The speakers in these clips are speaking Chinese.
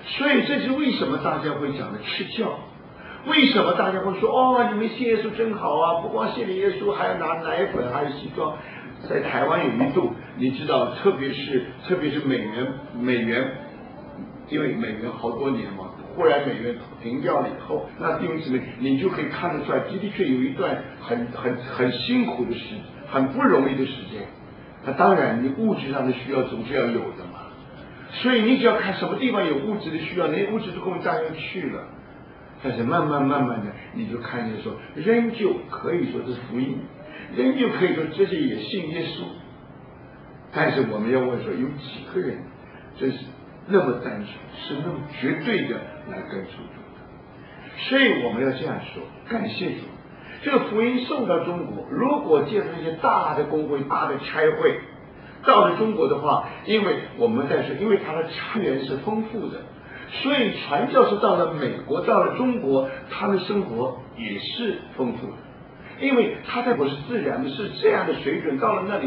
所以这是为什么大家会讲的吃教，为什么大家会说哦，你们信耶稣真好啊，不光信了耶稣，还要拿奶粉，还有西装。在台湾有一度，你知道，特别是美元，因为美元好多年嘛，忽然美元停掉了以后，那弟兄姊妹，你就可以看得出来，的确有一段很辛苦的很不容易的时间。那当然，你物质上的需要总是要有的嘛，所以你只要看什么地方有物质的需要，那些物质都跟大家去了。但是慢慢的，你就看见说，仍旧可以说是福音，仍旧可以说这些也信耶稣。但是我们要问说，有几个人真是那么单纯，是那么绝对的来跟随主的？所以我们要这样说，感谢主，这个福音送到中国，如果借助一些大的公会、大的差会到了中国的话，因为我们在说，因为它的资源是丰富的，所以传教士到了美国，到了中国，他的生活也是丰富的，因为他在我是自然的，是这样的水准，到了那里，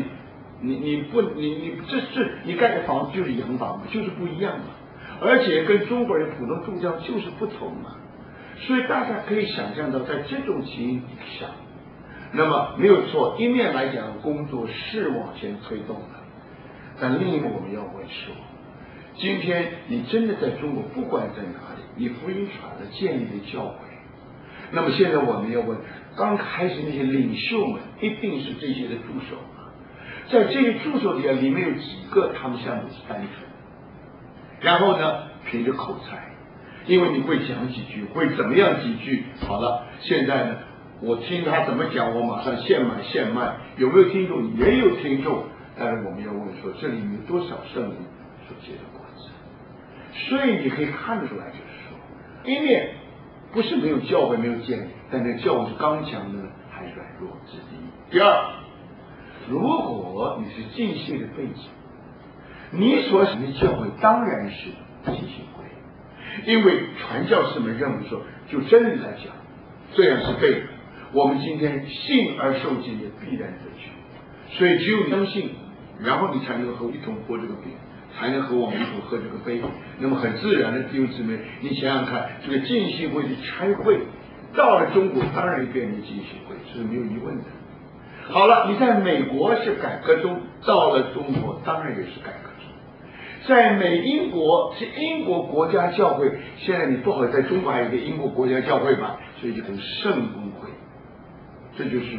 你盖的房子就是洋房嘛，就是不一样嘛，而且跟中国人普通住家就是不同嘛，所以大家可以想象到，在这种情形底下，那么没有错，一面来讲工作是往前推动的，但另一个我们要问说，今天你真的在中国，不管在哪里，你福音传了，建立了教会，那么现在我们要问，刚开始那些领袖们一定是这些的助手吗？在这些助手底下，里面有几个他们相对是单纯，然后呢，凭着口才，因为你会讲几句，会怎么样几句，好了，现在呢，我听他怎么讲，我马上现买现卖，有没有听众？也有听众，但是我们要问说，这里有多少圣灵所结的果子？所以你可以看得出来，就是说，一面不是没有教会没有建立，但这教会是刚强的还是软弱，这是第一。第二，如果你是浸信的背景，你所属的教会当然是浸信会，因为传教士们认为说，就真理来讲，这样是对的。我们今天信而受浸也必然得救，所以只有你相信，然后你才能和我一同剥这个饼，才能和我们一同喝这个杯。那么很自然的，弟兄姊妹，你想想看，这个浸信会的差会到了中国，当然变成浸信会，这是没有疑问的。好了，你在美国是改革中，到了中国当然也是改革中。在英国是英国国家教会，现在你不好在中国还有一个英国国家教会吧，所以就很圣公会，这就是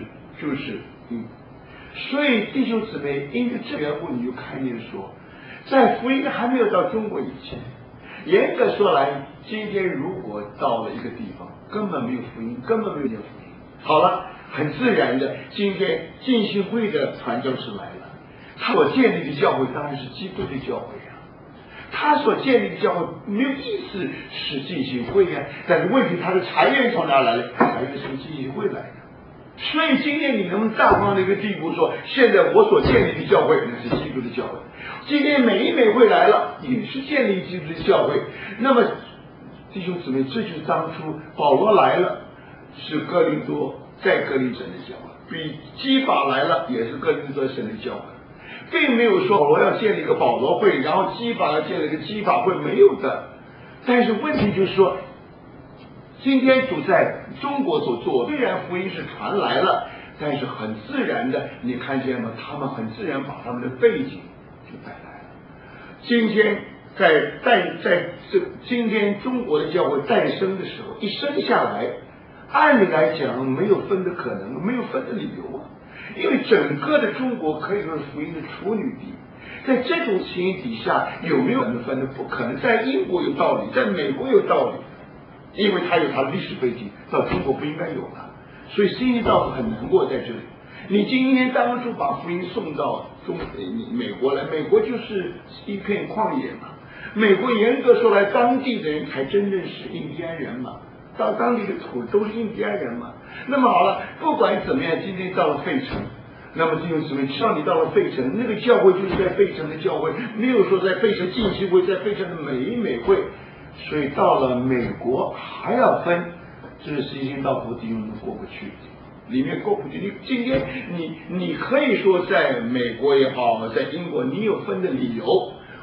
所以弟兄姊妹，因着这缘故，你就看见说，在福音还没有到中国以前，严格说来，今天如果到了一个地方，根本没有福音，根本没有念福音。好了，很自然的，今天浸信会的传教士来了，他所建立的教会当然是基督的教会啊，他所建立的教会没有意思是浸信会啊，但是问题他的财源从哪来的？财源是从浸信会来的。所以今天你能不能大方的一个地步说，现在我所建立的教会那是基督的教会，今天美会来了也是建立基督的教会。那么弟兄姊妹，这就是当初保罗来了是哥林多在哥林神的教会，比基法来了也是哥林多神的教会，并没有说保罗要建立一个保罗会，然后基法要建立一个基法会，没有的。但是问题就是说，今天主在中国所做，虽然福音是传来了，但是很自然的，你看见吗？他们很自然把他们的背景就带来了。今天今天中国的教会诞生的时候，一生下来，按理来讲没有分的可能，没有分的理由啊，因为整个的中国可以说是福音的处女地。在这种情形底下，有没有分的？不可能。在英国有道理，在美国有道理。因为他有他的历史背景，到中国不应该有的，所以新一道很难过在这里。你今天当初把福音送到美国来，美国就是一片旷野嘛。美国严格说来，当地的人才真正是印第安人嘛，到当地的土都是印第安人嘛。那么好了，不管怎么样，今天到了费城，那么弟兄姊妹，只要你到了费城，那个教会就是在费城的教会，没有说在费城浸信会，在费城的美会。所以到了美国还要分，这是新兴道福弟兄过不去，里面过不去。你今天你可以说在美国也好，在英国你有分的理由，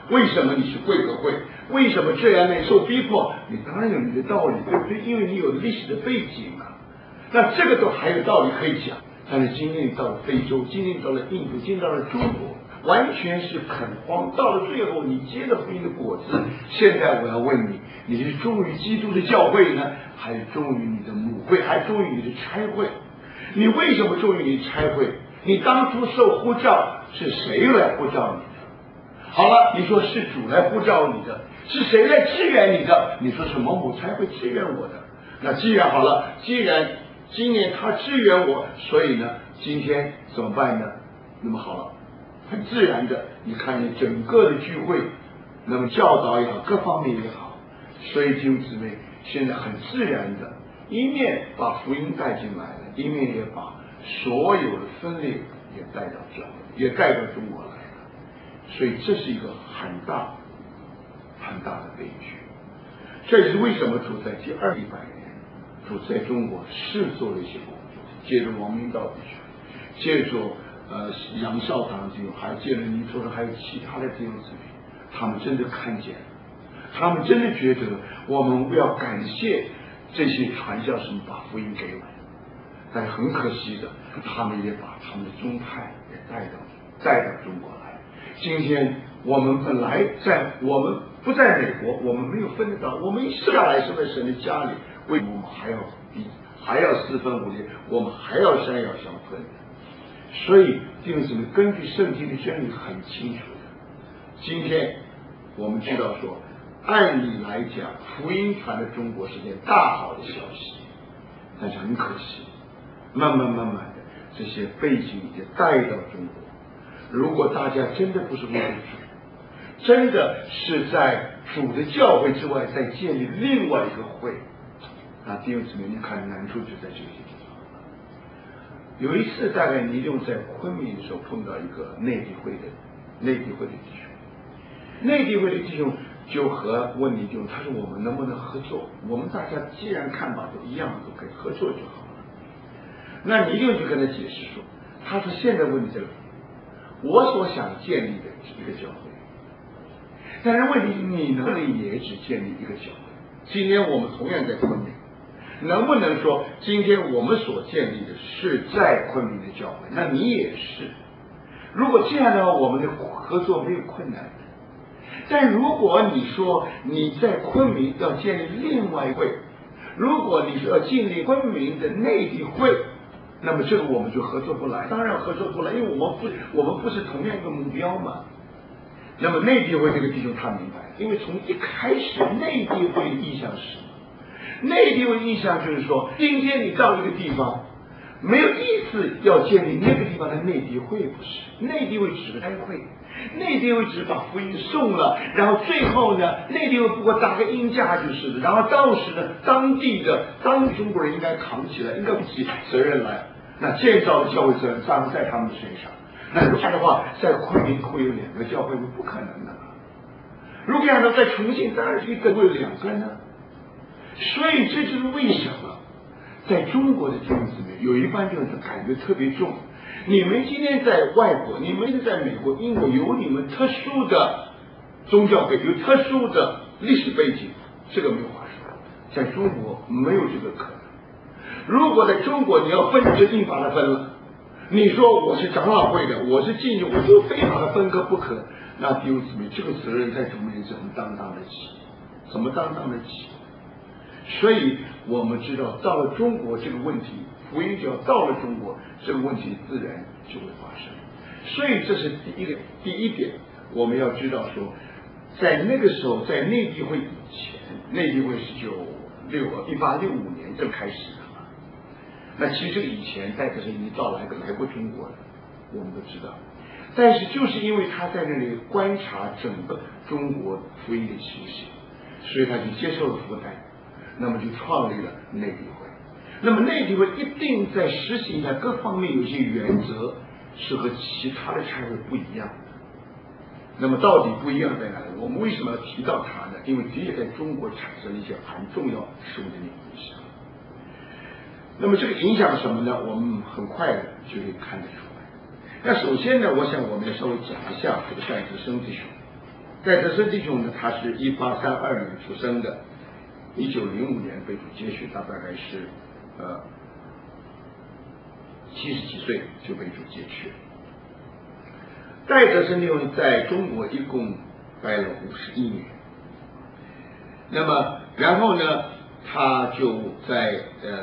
为什么你是贵和会？为什么这样那受逼迫？你当然有你的道理，对不对？因为你有历史的背景啊。那这个都还有道理可以讲。但是今天你到了非洲，今天你到了印度，今天到了中国，完全是垦荒。到了最后，你结了福音的果子。现在我要问你，你是忠于基督的教会呢，还是忠于你的母会，还是忠于你的差会？你为什么忠于你的差会？你当初受呼召是谁来呼召你的？好了，你说是主来呼召你的，是谁来支援你的？你说是某某差会支援我的。那既然好了，既然今年他支援我，所以呢，今天怎么办呢？那么好了，很自然的，你看见整个的聚会，那么教导也好，各方面也好，所以弟兄姊妹现在很自然的，一面把福音带进来了，一面也把所有的分裂也带到教会，也带到中国来了。所以这是一个很大很大的悲剧。这也是为什么主在第200年，主在中国是做了一些工作，借着王明道弟兄，借着杨少堂弟兄，还借着尼托还有其他的弟兄姊妹，他们真的看见了，他们真的觉得我们要感谢这些传教士们把福音给我们。但很可惜的，他们也把他们的宗派也带到中国来。今天我们本来我们不在美国，我们没有分得到，我们一生下来是在神的家里，为什么我们还要四分五裂，我们还要山药相分？所以弟兄姊妹，根据圣经的真理很清楚的，今天我们知道说，按理来讲，福音传到中国是件大好的消息，但是很可惜，慢慢的，这些背景也带到中国。如果大家真的不是为了主，真的是在主的教会之外再建立另外一个会，那弟兄姊妹，你看难处就在这些地方。有一次大概尼用在昆明的时候碰到一个内地会的弟兄，内地会的弟兄就问尼用，他说我们能不能合作？我们大家既然看法都一样，都可以合作就好了。那尼用就跟他解释说，他说现在问题在哪里？我所想建立的是一个教会，但是问题你能不能也只建立一个教会？今天我们同样在昆明，能不能说今天我们所建立的是在昆明的教会，那你也是？如果这样的话，我们的合作没有困难。但如果你说你在昆明要建立另外一会，如果你说要建立昆明的内地会，那么这个我们就合作不来，当然合作不来，因为我们不是同样一个目标嘛。那么内地会这个弟兄他明白，因为从一开始内地会的意向是什么？内地会意向就是说，今天你到一个地方，没有意思要建立那个地方的内地会，不是？内地会只开会，内地会只把福音送了，然后最后呢，内地会不过打个鹰架就是的，然后到时呢，当地中国人应该扛起来，应该负起责任来。那建造的教会责任站在他们的身上。那如果的话，在昆明会有2个教会，不可能的。如果让他再重新当然一个会有2个呢？所以这就是为什么在中国的弟兄姊妹有一般就是感觉特别重。你们今天在外国，你们在美国、英国有你们特殊的宗教背景，有特殊的历史背景，这个没有话说。在中国没有这个可能。如果在中国你要分，就硬把它分了。你说我是长老会的，我是进去，我就非把它分割不可。那弟兄姊妹，这个责任在主面前怎么担当得起？怎么担当得起？所以我们知道，到了中国这个问题，福音只要到了中国，这个问题自然就会发生。所以这是第一点，我们要知道说，在那个时候，在内地会以前，内地会是1865年就开始的嘛。那其实这个以前代表是已经来过中国了，我们都知道。但是就是因为他在那里观察整个中国福音的情形，所以他就接受了福带，那么就创立了内地会。那么内地会一定在实行上各方面有些原则是和其他的差会不一样的。那么到底不一样在哪里？我们为什么要提到它呢？因为的确在中国产生了一些很重要深的影响。那么这个影响什么呢？我们很快的就可以看得出来。那首先呢，我想我们要稍微讲一下这个戴德生弟兄。 戴德生弟兄呢，他是1832年出生的，1905年被主接续，他大概是70几岁就被主接去。戴德生弟兄在中国一共待了51年，那么然后呢，他就在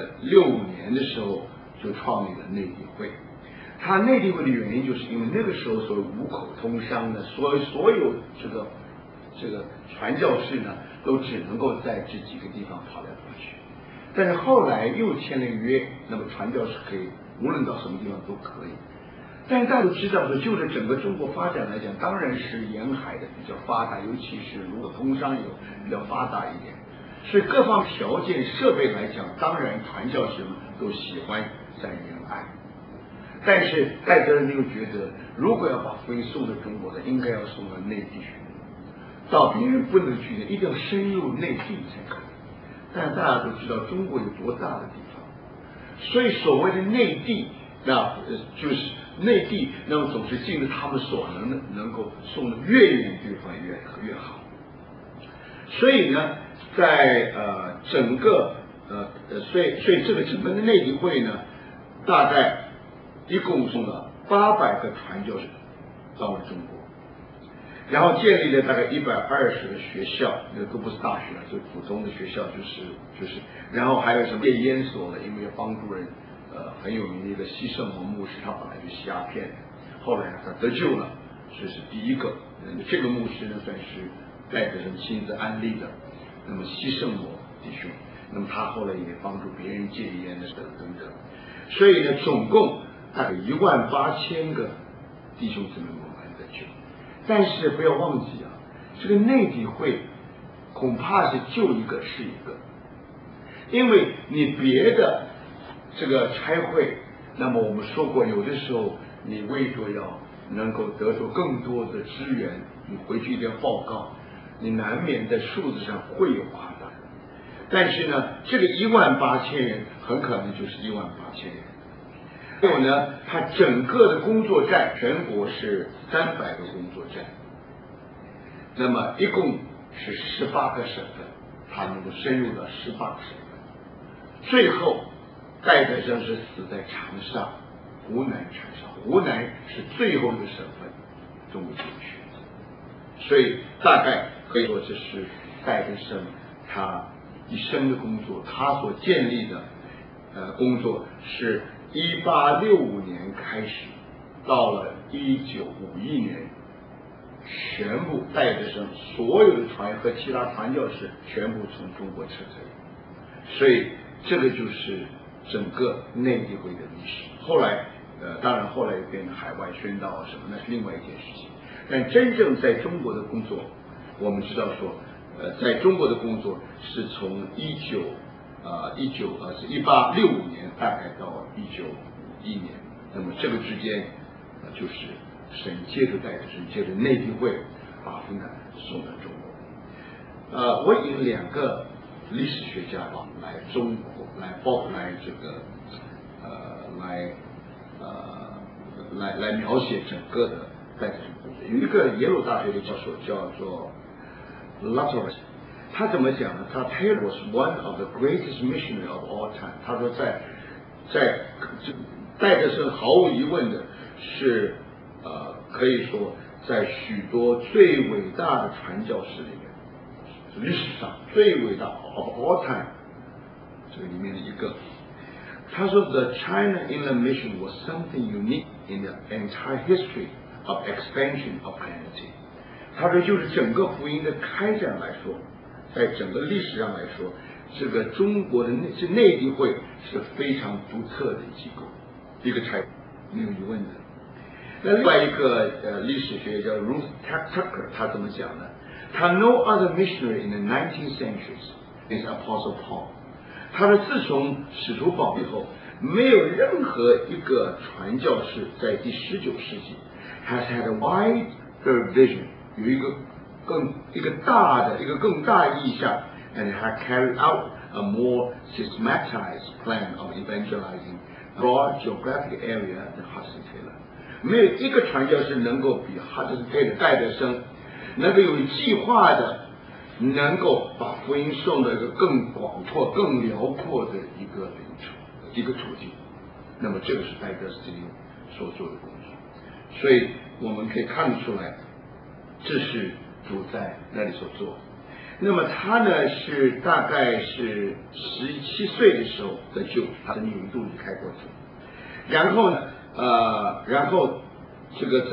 65年的时候就创立了内地会。他内地会的原因，就是因为那个时候所谓五口通商的，所有这个传教士呢，都只能够在这几个地方跑来跑去。但是后来又签了约，那么传教士可以无论到什么地方都可以。但是大家都知道说，就着整个中国发展来讲，当然是沿海的比较发达，尤其是如果通商有比较发达一点，所以各方条件设备来讲，当然传教士们都喜欢在沿岸。但是戴德生又觉得，如果要把福音送到中国的，应该要送到内地去，到别人不能去的，一定要深入内地才可以。但大家都知道中国有多大的地方，所以所谓的内地，那就是内地，那么总是尽了他们所能的，能够送的越远地方越好。所以呢，在整个所以这个整个的内地会呢，大概一共送了800个传教士到了中国，然后建立了大概120个学校，那都不是大学了，就普通的学校，就是，然后还有什么戒烟所了，因为要帮助人，很有名的一个西圣摩牧师，他本来就吸鸦片，后来他得救了，这是第一个。这个牧师呢，算是戴德生亲自安利的。那么西圣摩弟兄，那么他后来也帮助别人戒烟的等等。所以呢，总共大概18000个弟兄姊妹们得救。但是不要忘记啊，这个内地会恐怕是救一个是一个，因为你别的这个差会，那么我们说过，有的时候你为着要能够得到更多的资源，你回去一定要报告，你难免在数字上会有夸大。但是呢，这个18000人很可能就是18000人。还有呢，它整个的工作站，全国是300个工作站，那么一共是18个省份，它能够深入到18个省份。最后，戴德生是死在长沙，湖南长沙，湖南是最后一个省份，中国地区。所以大概可以说，这是戴德生他一生的工作，他所建立的工作是1865年开始，到了1951年，全部戴德生所有的船和其他传教士全部从中国撤退，所以这个就是整个内地会的历史。后来当然后来又变成海外宣道啊什么，那是另外一件事情。但真正在中国的工作，我们知道说，在中国的工作是从1865年大概到1951年，那么这个之间就是神借着戴德生，借着内地会把福音送到中国。我引2个历史学家来中国来这个来描写整个的戴德生工作。有一个耶鲁大学的教授叫做 Luther， 他怎么讲呢？他 Taylor was one of the greatest missionary of all time。他说在戴德生毫无疑问的是可以说在许多最伟大的传教士里面，历史上最伟大 of all time 这个里面的一个。他说 The China Inland Mission was something unique in the entire history of expansion of Christianity。他说就是整个福音的开展来说，在整个历史上来说，这个中国的内地会是非常独特的机构，一个差没有疑问的。那另外一个历史学家叫 Ruth Tucker， 他怎么讲呢？他 No other missionary in the 19th centuries is Apostle Paul。他说自从使徒保以后，没有任何一个传教士在第19世纪 has had a wider vision， 有一个更大的意向 ，and had carried out a more systematized plan of evangelizing broad geographic area than Hudson Taylor。没有一个传教士能够比 Hudson Taylor 戴德生能够有计划的，能够把福音送到一个更广阔、更辽阔的一个途径。那么这个是戴德斯汀所做的工作，所以我们可以看得出来，这是主在那里所做。那么他呢是大概是17岁的时候得救，他曾经有一度离开过主。然后呢，这个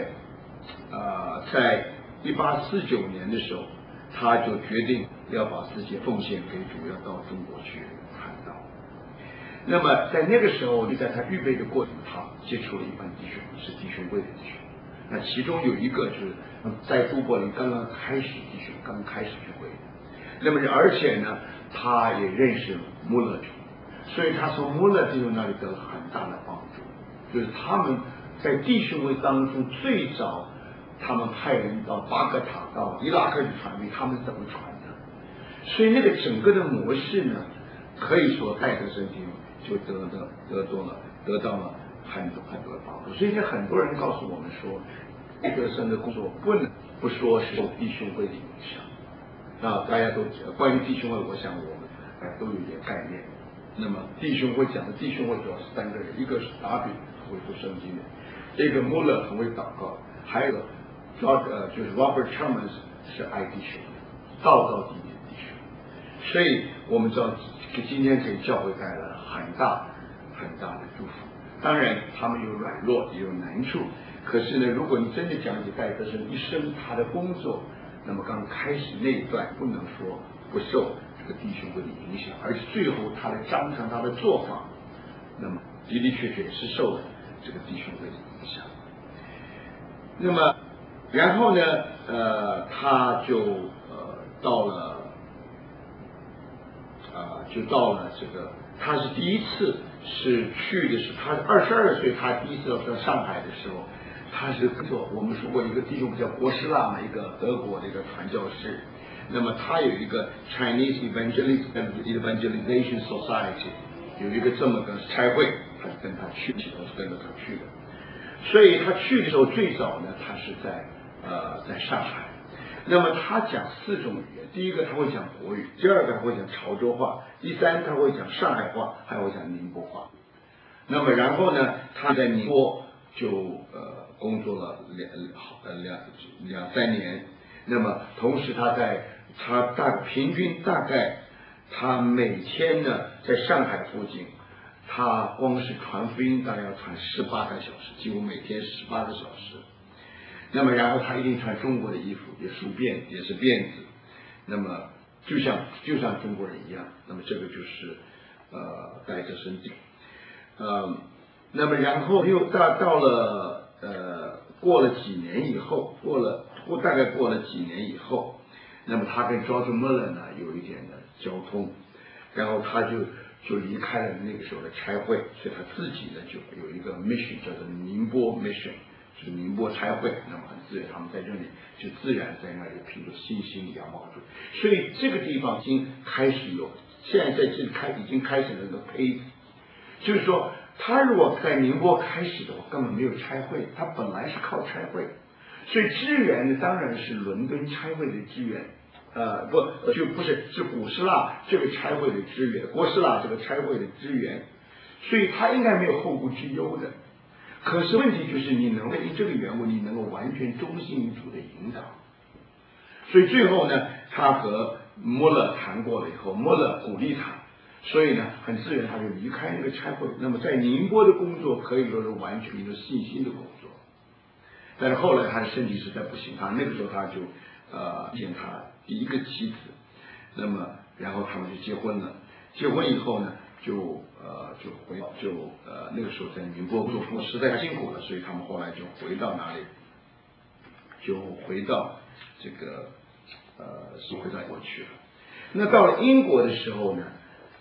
在1849年的时候，他就决定要把自己奉献给主，要到中国去传道。那么在那个时候，就在他预备的过程，他接触了一班弟兄，是弟兄会的弟兄。那其中有一个就是在都柏林刚刚开始聚会，那么而且呢，他也认识穆勒弟兄，所以他从穆勒弟兄那里得了很大的帮助。就是他们在弟兄会当中最早，他们派人到巴格塔、到伊拉克去传递，他们怎么传的？所以那个整个的模式呢，可以说戴德生弟兄就得到了很多的帮助。所以很多人告诉我们说，戴德生的工作不能不说是受弟兄会的影响。那大家都关于弟兄会，我想我们都有一点概念。那么弟兄会讲的弟兄会主要是3个人，一个是达比会读圣经的，这个穆勒很会祷告，还有一个就是 Robert Chalmers 是爱弟兄的，道地的弟兄。所以我们知道今天给教会带来了很大的祝福。当然他们有软弱也有难处，可是呢，如果你真的讲起戴德生一生他的工作，那么刚开始那一段不能说不受这个弟兄会的影响，而且最后他的章程他的做法，那么的确是受了这个弟兄会的影响。那么然后呢他就到了这个，他是第一次是去的是他22岁，他第一次到上海的时候，他是做我们说过一个弟兄叫郭士拉嘛，一个德国的一个传教士。那么他有一个 Chinese Evangelization Society， 有一个这么个差会，他是跟着他去的。所以他去的时候，最早呢，他是在上海。那么他讲4种语言，第一个他会讲国语，第二个他会讲潮州话，第三他会讲上海话，还会讲宁波话。那么然后呢，他在宁波就工作了两三年。那么同时他平均大概他每天呢在上海附近，他光是传福音大概要传18个小时，几乎每天18个小时。那么然后他一定穿中国的衣服，也是辫子，那么就像中国人一样。那么这个就是戴德生弟兄。那么然后又到了过了几年以后，大概过了几年以后，那么他跟 George Muller 呢有一点的交通，然后他就离开了那个时候的差会，所以他自己呢就有一个 mission 叫做宁波 mission， 就是宁波差会。那么很自然，他们在这里就自然在那里凭着信心仰望主。所以这个地方已经开始现在在这里已经开始了一个胚子，就是说他如果在宁波开始的话，根本没有差会，他本来是靠差会，所以支援呢当然是伦敦差会的支援，是古斯拉这个差会的支援，郭斯拉这个差会的支援，所以他应该没有后顾之忧的。可是问题就是你能够因这个缘故，你能够完全忠心于主的引导。所以最后呢，他和穆勒谈过了以后，穆勒鼓励他，所以呢很自然他就离开那个差会。那么在宁波的工作可以说是完全一个信心的工作。但是后来他的身体实在不行，他那个时候他就见他第一个妻子，那么然后他们就结婚了。结婚以后呢，那个时候在宁波做工实在太辛苦了，所以他们后来就回到哪里？就回到这个回到英国去了。那到了英国的时候呢，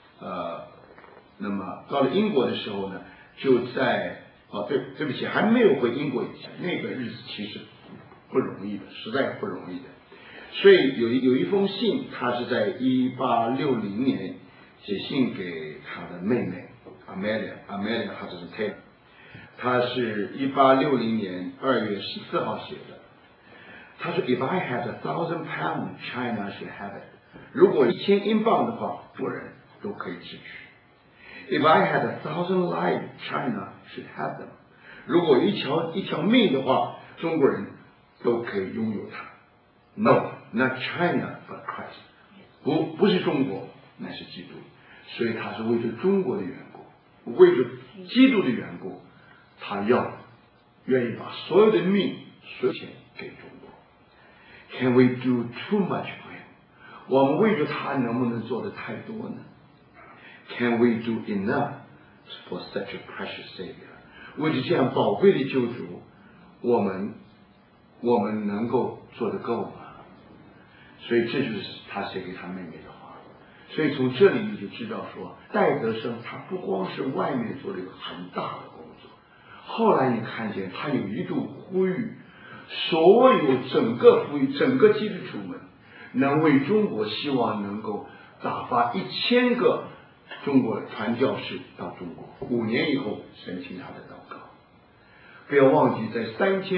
就在对不起，还没有回英国以前，那个日子其实不容易的，实在不容易的。所以有一封信，他是在1860年写信给他的妹妹 Amelia 他就是 Taylor， 他是1860年2月14号写的。 他说 ，If I had £1,000, China should have it。如果1000英镑的话，中国人都可以支取。If I had 1,000 lives, China should have them。如果一条命的话，中国人都可以拥有它。No, not China, but Christ。不是中国，乃是基督。所以他是为着中国的缘故，为着基督的缘故，他愿意把所有的命、所有钱给中国。Can we do too much for him？ 我们为着他能不能做的太多呢 ？Can we do enough for such a precious Savior？ 为着这样宝贵的救主，我们能够做得够吗？所以这就是他写给他妹妹的话。所以从这里你就知道说，戴德生他不光是外面做了一个很大的工作，后来你看见他有一度呼吁所有整个基督徒们能为中国，希望能够打发1000个中国传教士到中国，5年以后神听他的祷告。不要忘记，在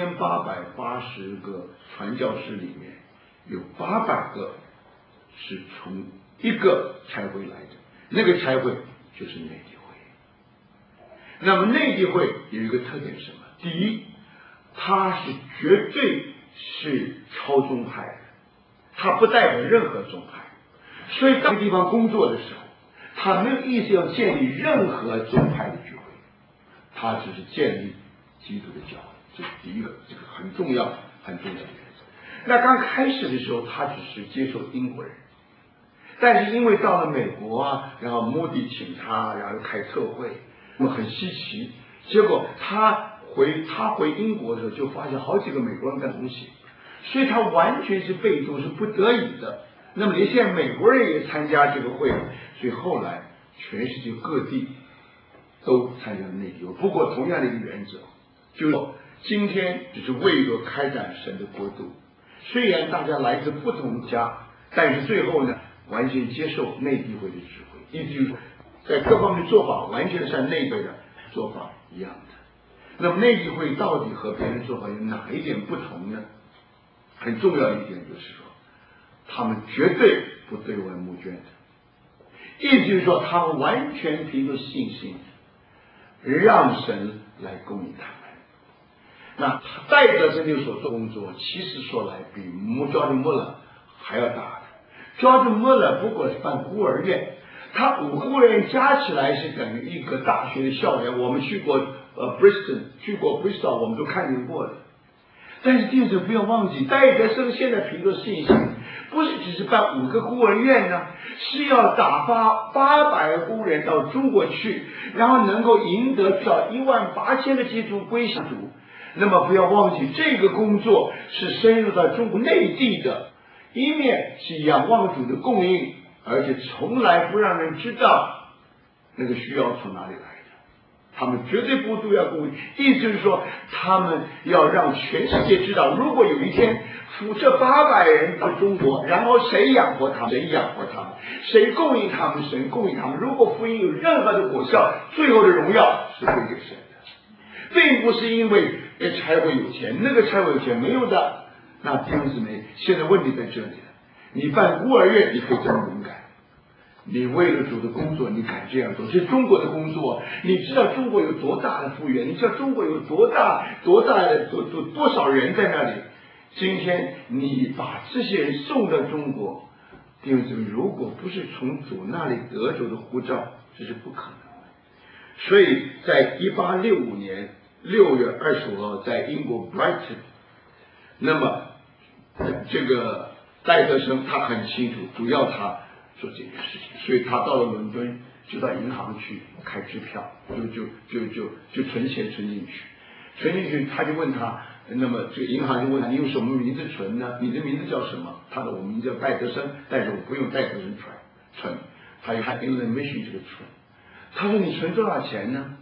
3880个传教士里面，有800个是从一个差会来的，那个差会就是内地会。那么内地会有一个特点是什么？第一，它是绝对是超宗派的，它不代表任何宗派。所以到这个地方工作的时候，他没有意思要建立任何宗派的聚会，他只是建立基督的教会，这是第一个，这个很重要的原则。那刚开始的时候，他只是接受英国人，但是因为到了美国啊，然后莫迪请他，然后开特会，那么很稀奇。结果他回英国的时候，就发现好几个美国人干东西，所以他完全是被动，是不得已的。那么连现在美国人也参加这个会，所以后来全世界各地都参加了内地会。不过同样的一个原则，就是今天只是为了开展神的国度。虽然大家来自不同的家，但是最后呢，完全接受内地会的指挥，意思就是说，在各方面做法完全像内地的做法一样的。那么内地会到底和别人做法有哪一点不同呢？很重要一点就是说，他们绝对不对外募捐的，意思就是说，他们完全凭着信心，让神来供应他们。那戴德生就所做工作，其实说来比George Muller还要大的。George Muller不过是办孤儿院，他5个孤儿院加起来是等于一个大学的校园。我们去过Bristol， 去过 Bristol， 我们都看见过的。但是弟兄不要忘记，戴德生现在凭着信心，不是只是办5个孤儿院呢，是要打发800个孤人到中国去，然后能够赢得至少18000个基督徒归向主。那么不要忘记，这个工作是深入到中国内地的，一面是仰望主的供应，而且从来不让人知道那个需要从哪里来的，他们绝对不都要供应。意思就是说，他们要让全世界知道，如果有一天这800人到中国，然后谁养活他们？谁养活他们？谁供应他们？神供应他们。如果福音有任何的果效，最后的荣耀是归给神的，并不是因为差会有钱，那个差会有钱没有的。那弟兄姊妹，现在问题在这里了。你办孤儿院，你可以这么勇敢，你为了主的工作，你敢这样做，这是中国的工作。你知道中国有多大的幅员？你知道中国有多少人在那里？今天你把这些人送到中国，弟兄姊妹，如果不是从主那里得着的护照，这是不可能的。所以在1865年6月25号，在英国 Brighton， 那么这个戴德生他很清楚，主要他做这件事情，所以他到了伦敦就到银行去开支票，就存钱存进去，他就问他，那么这个银行就问他，你用什么名字存呢？你的名字叫什么？他说我名字叫戴德生，但是我不用戴德生存，他用 Mission 这个存。他说你存多少钱呢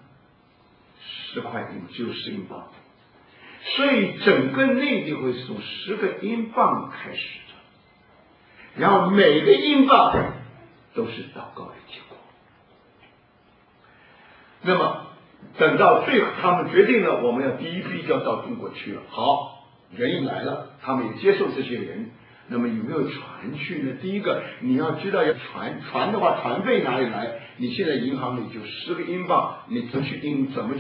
？10块英，只有10英镑。所以整个内地会是从10个英镑开始的，然后每个英镑都是祷告的结果。那么等到最后他们决定了，我们要第一批就要到中国去了。好， 人来了，他们也接受这些人。那么有没有船去呢？第一个你要知道要船的话，船费哪里来？你现在银行里就10个英镑，你怎么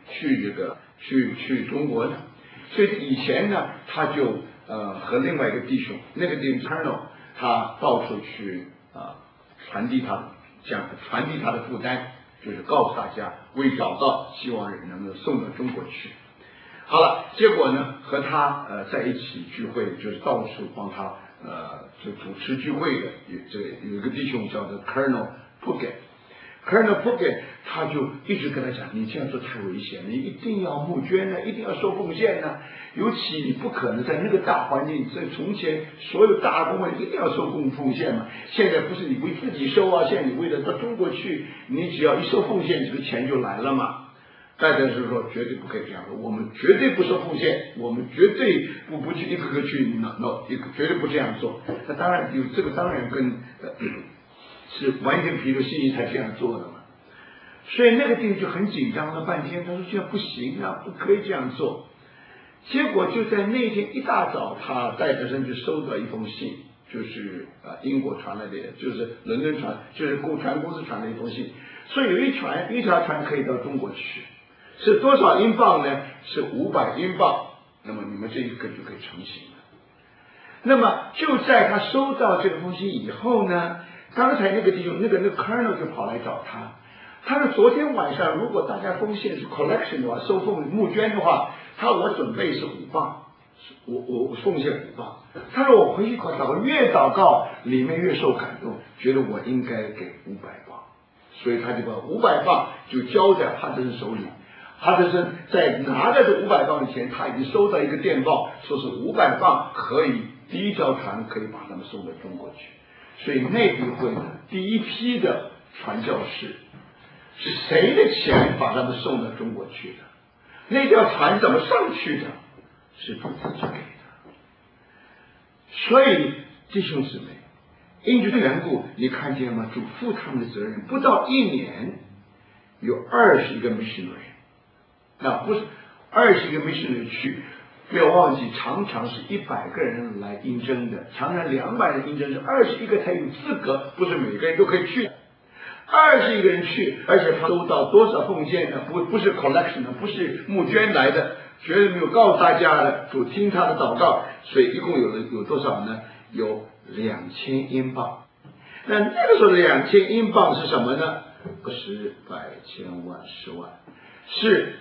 去中国呢？所以以前呢，他就和另外一个弟兄，那个弟兄 Colonel， 他到处去传递他的负担，就是告诉大家为找到希望人能够送到中国去。好了，结果呢，和他在一起聚会，就是到处帮他就主持聚会的，有一个弟兄叫做 Colonel Puckett。Colonel Puckett 他就一直跟他讲，你这样做太危险，你一定要募捐呢，一定要收奉献呢，尤其你不可能在那个大环境，在从前所有大公会一定要收奉献嘛，现在不是你为自己收啊，现在你为了到中国去，你只要一收奉献，这个钱就来了嘛。大家是说绝对不可以这样说，我们绝对不收奉献，我们绝对不去一个个去绝对不这样做。那当然有这个，当然跟是完全凭着信心才这样做的嘛。所以那个弟兄就很紧张了半天，他说这样不行啊，不可以这样做。结果就在那天一大早，他带着身就收到一封信，就是英国传来的，就是伦敦传，就是船公司传来一封信，说有一条船可以到中国去。是多少英镑呢？是500英镑。那么你们这一个就可以成行了。那么就在他收到这个封信以后呢，刚才那个弟兄那个 Colonel 就跑来找他。他说昨天晚上如果大家奉献是 collection 的话，收募捐的话，我准备是5磅，我奉献5磅。他说我回去祷告，越祷告里面越受感动，觉得我应该给500磅，所以他就把500磅就交在哈德森手里。哈德森在拿着这500磅的钱，他已经收到一个电报，说是500磅可以第一条船可以把他们送到中国去。所以内地会的第一批的传教士是谁的钱把他们送到中国去的？那条船怎么上去的？是主自己给的。所以弟兄姊妹，因这个缘故，你看见吗？主负他们的责任，不到1年有21个 missionary。那不是20个 missionary 去，不要忘记，常常是100个人来应征的，常常200人应征，是21个才有资格，不是每个人都可以去。21个人去，而且他收到多少奉献呢？不是 collection 的，不是募捐来的，绝对没有告诉大家的，主听他的祷告，所以一共有多少呢？有2000英镑。那个时候的2000英镑是什么呢？不是百千万10万，是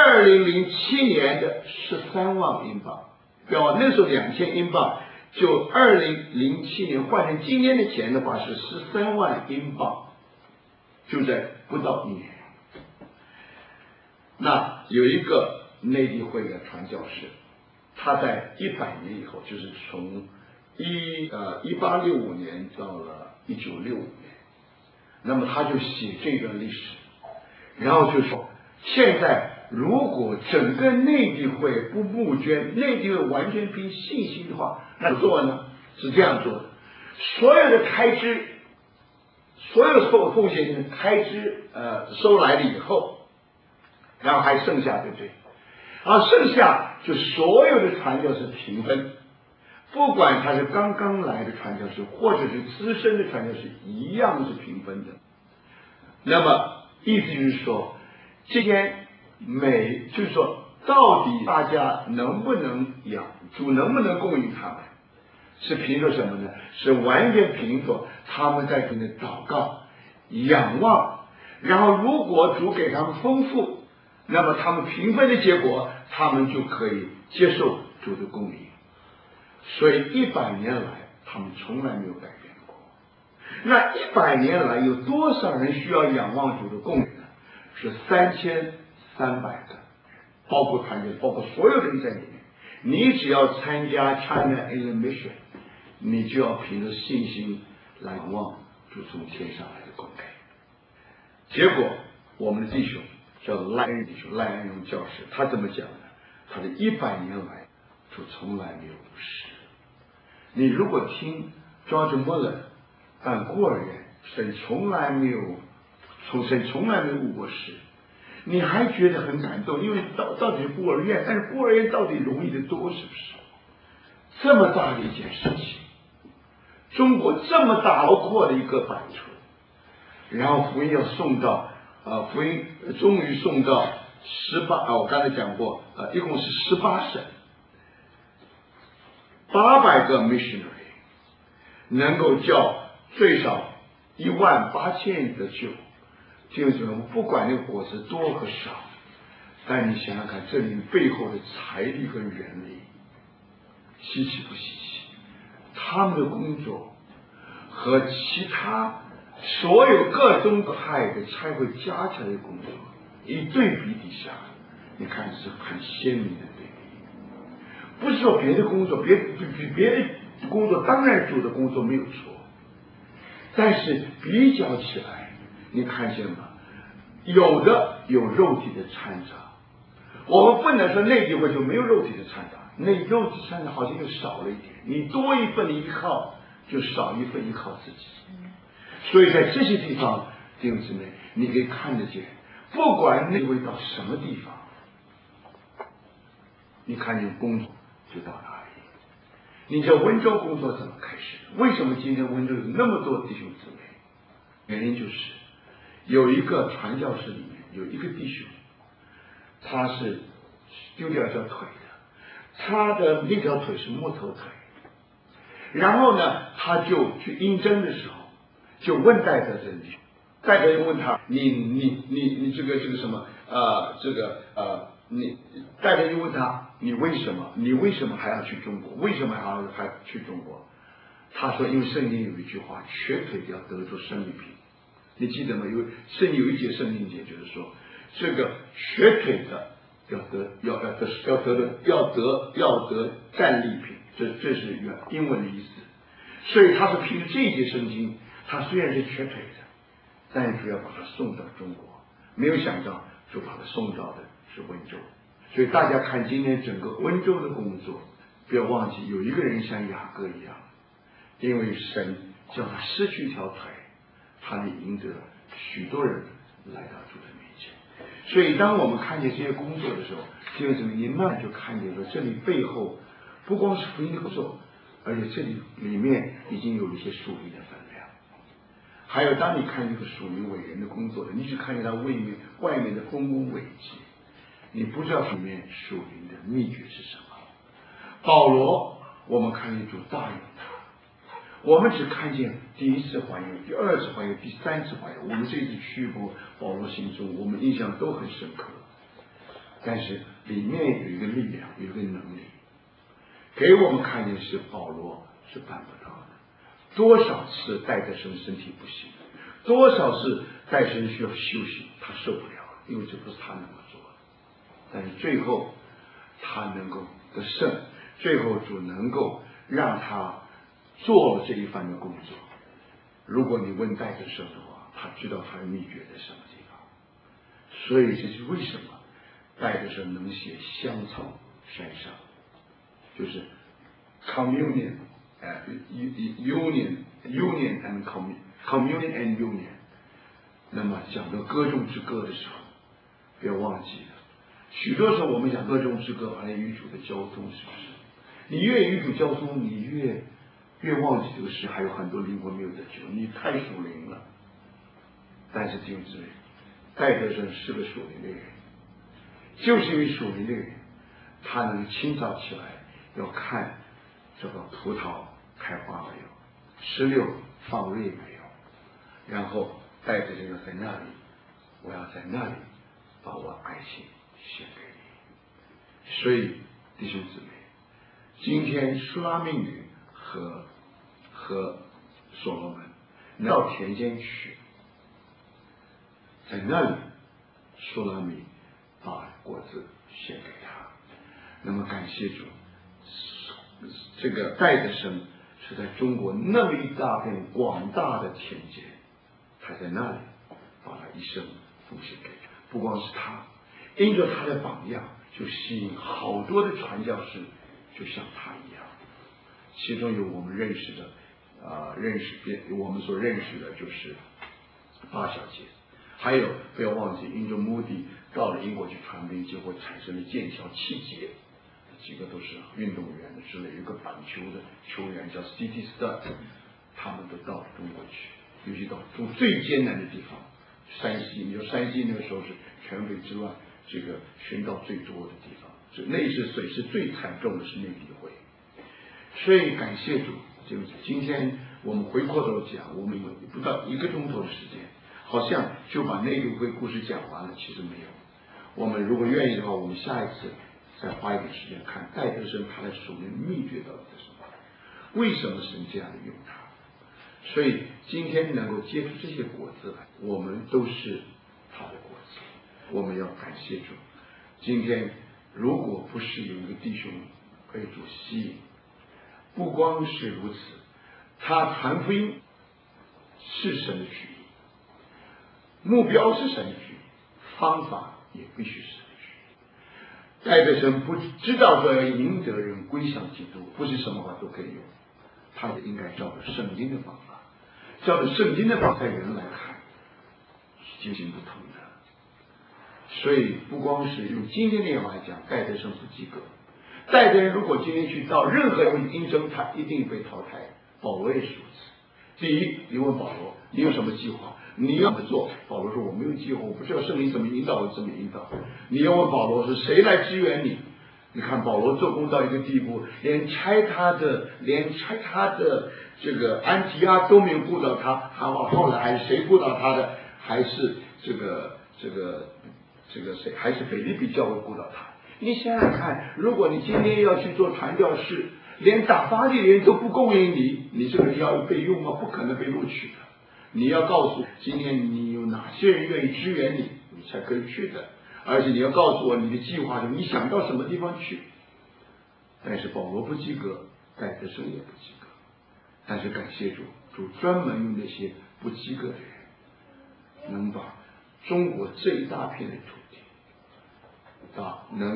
2007年的13万英镑。不要忘，那时候2000英镑，就2007年换成今天的钱的话是13万英镑，就在不到1年。那有一个内地会的传教士，他在100年以后，就是从1865年到了1965年，那么他就写这段历史，然后就说，现在如果整个内地会不募捐，内地会完全凭信心的话，那怎么做呢？是这样做的，所有的开支，所有奉献的开支收来了以后，然后还剩下，对不对？然后剩下就所有的传教士平分，不管他是刚刚来的传教士，或者是资深的传教士，一样是平分的。那么意思就是说，这些就是说，到底大家能不能主能不能供应他们，是凭着什么呢？是完全凭着他们在中间祷告、仰望，然后如果主给他们丰富，那么他们平分的结果，他们就可以接受主的供应。所以100年来，他们从来没有改变过。那100年来有多少人需要仰望主的供应呢？是3300个，包括团队，包括所有人在里面。你只要参加 China in the Mission， 你就要凭着信心来仰望主从天上来的供给。结果我们的弟兄叫赖恩弟兄，赖恩荣教师，他怎么讲呢？他的100年来，主从来没有误事。你如果听 George Muller 办孤儿院，神从来没有误过事，你还觉得很感动，因为到底是孤儿院，但是孤儿院到底容易的多，是不是？ 这么大的一件事情，中国这么大辽阔的一个版图，然后福音要送到福音终于送到我刚才讲过一共是18省，800个 missionary 能够叫最少18000人得救。就是我们不管那个果子多和少，但你想想看，这里背后的财力和人力，稀奇不稀奇？他们的工作和其他所有各宗派的差会加起来的工作一对比底下，你看是很鲜明的对比。不是说别的工作，别的工作当然主的工作没有错，但是比较起来，你看见吗？有的有肉体的掺杂，我们不能说内地会就没有肉体的掺杂，肉体掺杂好像又少了一点，你多一份依靠，就少一份依靠自己。所以在这些地方，弟兄姊妹，你可以看得见，不管内位到什么地方，你看见工作就到哪里。你在温州工作怎么开始？为什么今天温州有那么多弟兄姊妹？原因就是有一个传教士里面有一个弟兄，他是丢掉一条腿的，他的那条腿是木头腿，然后呢，他就去应征的时候，就问戴德真理，戴德就问他，你这个什么你戴德就问他，你为什么还要去中国？为什么还去中国？他说，因为圣经有一句话，瘸腿要得着生理病。你记得吗？因为圣经有一节圣经节，就是说，这个瘸腿的要得站立品，这是英文的意思。所以他是凭着这一节圣经，他虽然是瘸腿的，但是主要把他送到中国，没有想到就把他送到的是温州。所以大家看今天整个温州的工作，不要忘记有一个人像雅各一样，因为神叫他失去一条腿，他也赢得许多人来到主的面前。所以当我们看见这些工作的时候，弟兄姊妹，你慢慢就看见了这里背后不光是福音的工作，而且这里面已经有一些属灵的分量。还有当你看这个属灵伟人的工作的，你只看见他外面的丰功伟绩，你不知道里面属灵的秘诀是什么。保罗，我们看见主大用他，我们只看见第一次还原、第二次还原、第三次还原。我们这一次去过保罗行踪，我们印象都很深刻。但是里面有一个力量，有一个能力，给我们看见是保罗是办不到的。多少次戴德生身体不行，多少次戴生需要休息，他受不了了，因为这不是他能够做的。但是最后他能够得胜，最后主能够让他做了这一番的工作。如果你问戴德生的话，他知道他的秘诀在什么地方。所以这是为什么戴德生能写香草山上，就是 communion union and communion and union。 那么讲到歌中之歌的时候，不要忘记了，许多时候我们讲歌中之歌好像与主的交通，是不是？你越与主交通，你越忘记这个事，还有很多灵魂没有得救，你太属灵了。但是弟兄姊妹，戴德生是个属灵的人，就是因为属灵的人，他能清早起来要看这个葡萄开花没有，石榴放蕊没有，然后戴德生要在那里，我要在那里把我爱心献给你。所以弟兄姊妹，今天苏拉密女和所罗门到田间去，在那里苏拉密把果子献给他。那么感谢主，这个戴德生是在中国那么一大片广大的田间，他在那里把他一生奉献给他。不光是他，因着他的榜样，就吸引好多的传教士就像他一样。其中有我们认识的我们所认识的就是八小姐，还有不要忘记，因着目的到了英国去传兵，结果产生了剑桥7节几个都是运动员之类，有个板球的球员叫 C.T. Stud， 他们都到中国去，尤其到最艰难的地方，山西，你说山西那个时候是全北之乱这个寻到最多的地方，那次水是最惨重的是内地会。所以感谢主，就是今天我们回过头讲，我们有不到1个钟头的时间，好像就把内地会故事讲完了，其实没有。我们如果愿意的话，我们下一次再花一点时间看戴德生他的属灵秘诀到底是什么，为什么神这样的用他。所以今天能够结出这些果子来，我们都是他的果子，我们要感谢主。今天如果不是有一个弟兄被主吸引，不光是如此，他传福音是神的旨意，目标是神的旨意，方法也必须是神的旨意。戴德生不知道说要赢得人归向基督，不是什么话都可以用，他应该照着圣经的方法，照着圣经的方法在人来看，进行不同的。所以不光是用今天的话来讲，戴德生不及格。戴德生如果今天去到任何一个应征，他一定被淘汰。保罗也是如此。第一，你问保罗，你有什么计划？你要怎么做？保罗说我没有计划，我不知道圣灵怎么引导我，怎么引导。你要问保罗是谁来支援你？你看保罗做工到一个地步，连拆他的这个安提阿都没有顾到他，后来还是谁顾到他的？还是这个谁？还是腓立比教会顾到他。你想想看，如果你今天要去做传教士，连打发的人都不供应你，你这个人要被用吗？不可能被录取的。你要告诉今天你有哪些人愿意支援你，你才可以去的。而且你要告诉我你的计划，你想到什么地方去。但是保罗不及格，戴德生也不及格。但是感谢主，主专门用那些不及格的人，能把中国这一大片的土地能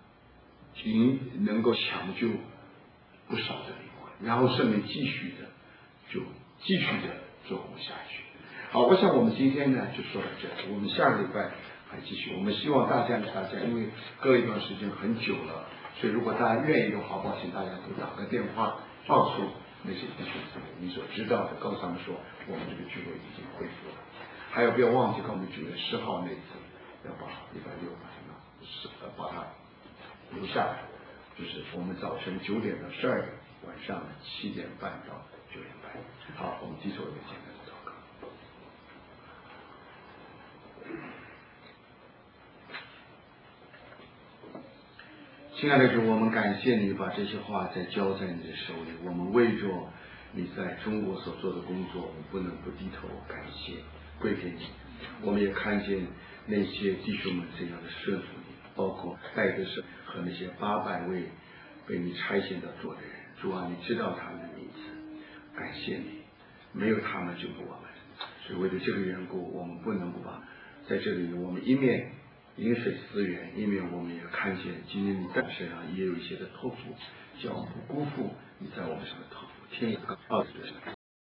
够抢救不少的灵魂，然后圣灵继续的做活下去。好，我想我们今天呢就说到这里，我们下个礼拜还继续。我们希望大家，因为隔一段时间很久了，所以如果大家愿意的话，抱歉大家都打个电话告诉那些弟兄姊妹你所知道的，告诉他们说我们这个聚会已经恢复了。还有不要忘记跟我们9月10号那次要把礼拜6把它留下来，就是我们早晨9点到12点，晚上7点半到9点半。好，我们继续一个简单的祷告。亲爱的主，我们感谢你把这些话再交在你的手里，我们为着你在中国所做的工作，我们不能不低头感谢归给你。我们也看见那些弟兄们这样的顺服你，包括戴德生和那些800位被你差遣到做的人。主啊，你知道他们的名字，感谢你，没有他们就不我们。所以为了这个缘故，我们不能不把在这里我们一面饮水思源，一面我们也看见今天你在身上也有一些的托付，叫我们不辜负你在我们身上的托付。天也告诉